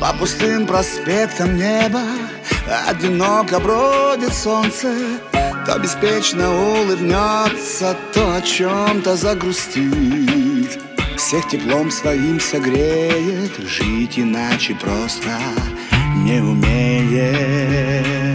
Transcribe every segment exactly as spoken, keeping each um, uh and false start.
По пустым проспектам небо одиноко бродит солнце. То беспечно улыбнется, то о чем-то загрустит. Всех теплом своим согреет, жить иначе просто не умеет.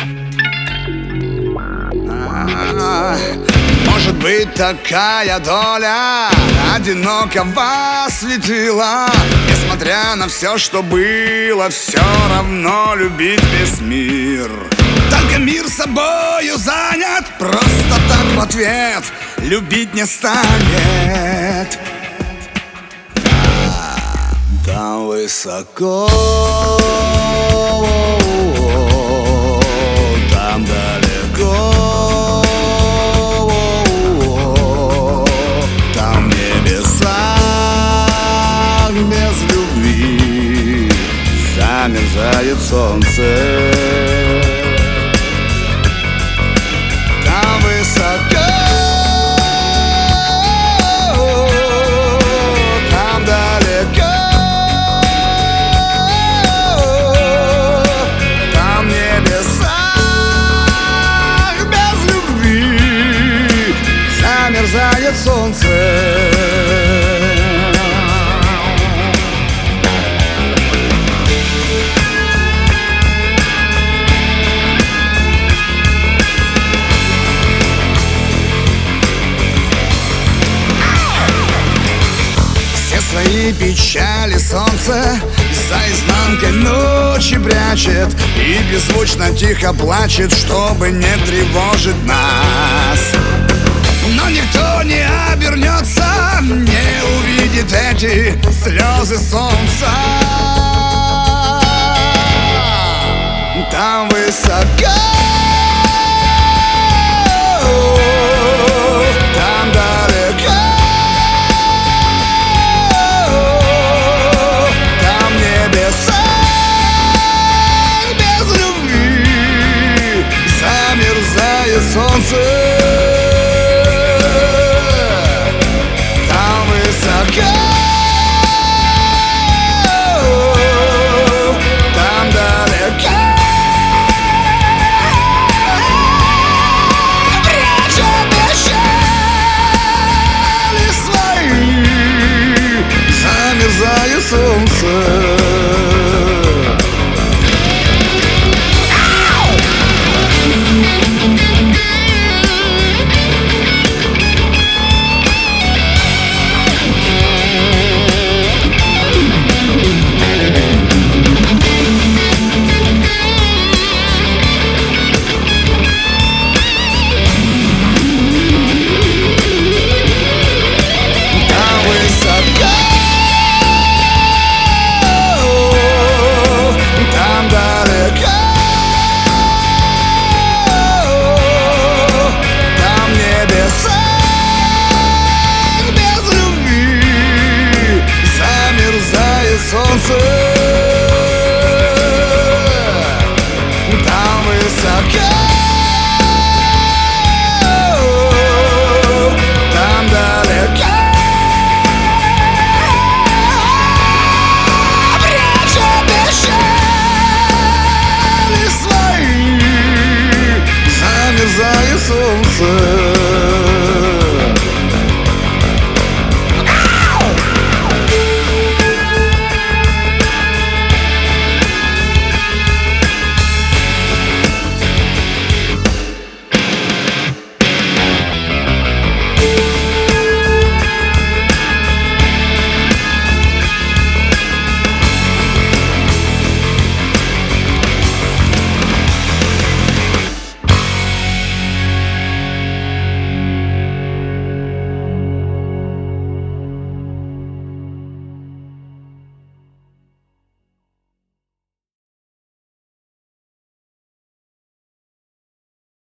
А-а-а. Может быть, такая доля одиноко вас светила. Несмотря на все, что было, все равно любить весь мир. Только мир собою занят, просто так в ответ любить не станет. Там высоко, там далеко, там в небесах без любви замерзает солнце. Там высоко, там далеко, там в небесах без любви замерзает солнце. Свои печали солнце за изнанкой ночи прячет и беззвучно тихо плачет, чтобы не тревожить нас. Но никто не обернется, не увидит эти слезы солнца. Там высоко, там далеко, солнце. Там высоко, там далеко, прячет печали свои, замерзает солнце. Солнце, там высоко, там далеко, прячет печали свои, замерзает солнце.